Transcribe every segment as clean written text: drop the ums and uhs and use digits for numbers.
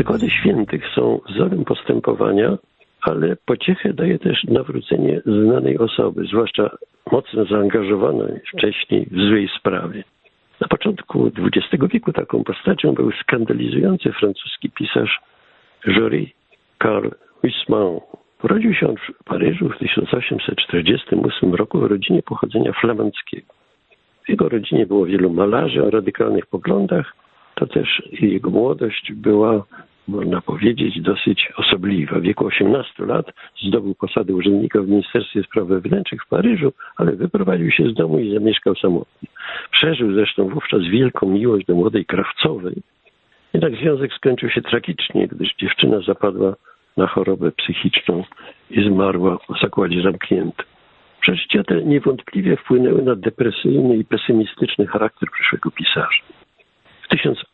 Przykłady świętych są wzorem postępowania, ale pociechę daje też nawrócenie znanej osoby, zwłaszcza mocno zaangażowanej wcześniej w złej sprawie. Na początku XX wieku taką postacią był skandalizujący francuski pisarz jury Karl Huysmans. Urodził się on w Paryżu w 1848 roku w rodzinie pochodzenia flamandzkiego. W jego rodzinie było wielu malarzy o radykalnych poglądach, to też jego młodość była, można powiedzieć, dosyć osobliwa. W wieku 18 lat zdobył posadę urzędnika w Ministerstwie Spraw Wewnętrznych w Paryżu, ale wyprowadził się z domu i zamieszkał samotnie. Przeżył zresztą wówczas wielką miłość do młodej krawcowej. Jednak związek skończył się tragicznie, gdyż dziewczyna zapadła na chorobę psychiczną i zmarła w zakładzie zamkniętym. Przeżycia te niewątpliwie wpłynęły na depresyjny i pesymistyczny charakter przyszłego pisarza. W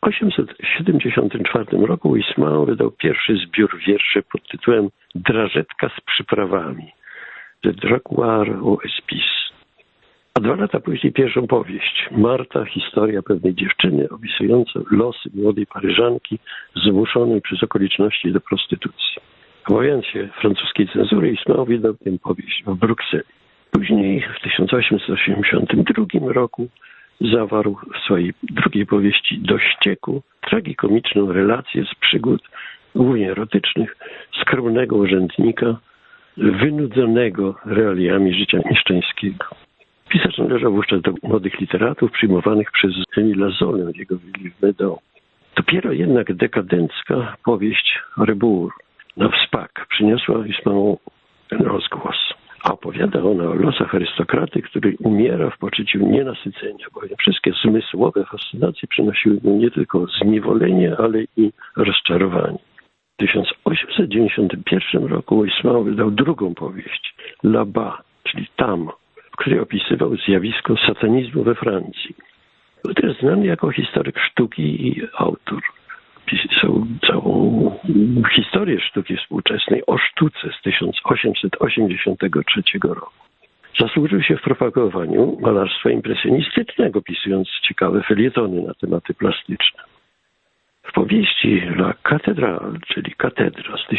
1874 roku Huysmans wydał pierwszy zbiór wierszy pod tytułem Drażetka z przyprawami, Le Dragoir aux Épices. A 2 lata później pierwszą powieść, Marta, historia pewnej dziewczyny opisująca losy młodej Paryżanki zmuszonej przez okoliczności do prostytucji. Obawiając się francuskiej cenzury, Huysmans wydał tę powieść w Brukseli. Później w 1882 roku zawarł w swojej drugiej powieści Do ścieku tragikomiczną relację z przygód, głównie erotycznych, skromnego urzędnika wynudzonego realiami życia mieszczańskiego. Pisarz należał wówczas do młodych literatów przyjmowanych przez Emila Zolę w jego Meudon. Dopiero jednak dekadencka powieść Rebours na wspak przyniosła Huysmanowi rozgłos. A opowiada ona o losach arystokraty, który umiera w poczuciu nienasycenia, bowiem wszystkie zmysłowe fascynacje przynosiły mu nie tylko zniewolenie, ale i rozczarowanie. W 1891 roku Huysmans wydał drugą powieść, Là-bas, czyli Tam, w której opisywał zjawisko satanizmu we Francji. Był też znany jako historyk sztuki i autor. Pisał całą historię sztuki współczesnej o sztuce z 1883 roku. Zasłużył się w propagowaniu malarstwa impresjonistycznego, pisując ciekawe felietony na tematy plastyczne. W powieści La Cathédrale, czyli Katedra z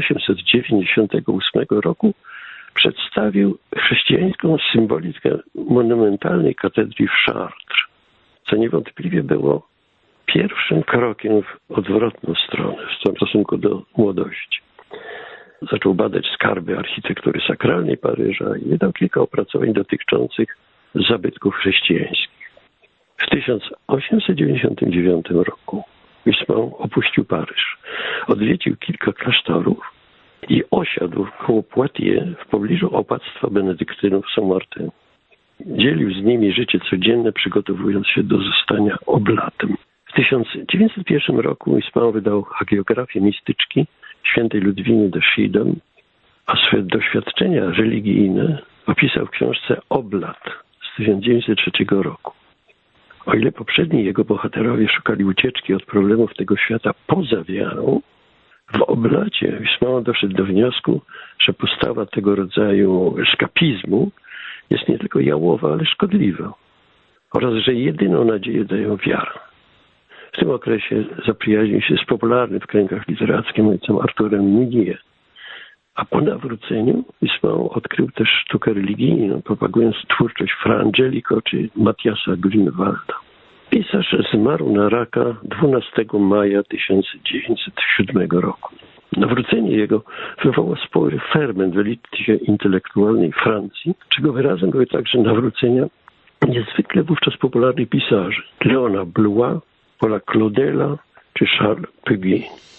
1898 roku przedstawił chrześcijańską symbolikę monumentalnej katedry w Chartres, co niewątpliwie było pierwszym krokiem w odwrotną stronę w stosunku do młodości. Zaczął badać skarby architektury sakralnej Paryża i wydał kilka opracowań dotyczących zabytków chrześcijańskich. W 1899 roku Huysmans opuścił Paryż, odwiedził kilka klasztorów i osiadł koło Poitiers w pobliżu opactwa benedyktynów Saint-Martin. Dzielił z nimi życie codzienne, przygotowując się do zostania oblatem. W 1901 roku Huysmans wydał hagiografię mistyczki świętej Ludwiny de Schiedam, a swe doświadczenia religijne opisał w książce Oblat z 1903 roku. O ile poprzedni jego bohaterowie szukali ucieczki od problemów tego świata poza wiarą, w Oblacie Huysmans doszedł do wniosku, że postawa tego rodzaju eskapizmu jest nie tylko jałowa, ale szkodliwa oraz że jedyną nadzieję daje wiara. W tym okresie zaprzyjaźnił się z popularnym w kręgach literackich ojcem Arturem Meunier, a po nawróceniu Huysmans odkrył też sztukę religijną, propagując twórczość Fra Angelico czy Matthiasa Grünewalda. Pisarz zmarł na raka 12 maja 1907 roku. Nawrócenie jego wywołało spory ferment w elicie intelektualnej Francji, czego wyrazem były także nawrócenia niezwykle wówczas popularnych pisarzy Leona Blois, Paula Claudela czy Charles Péguy.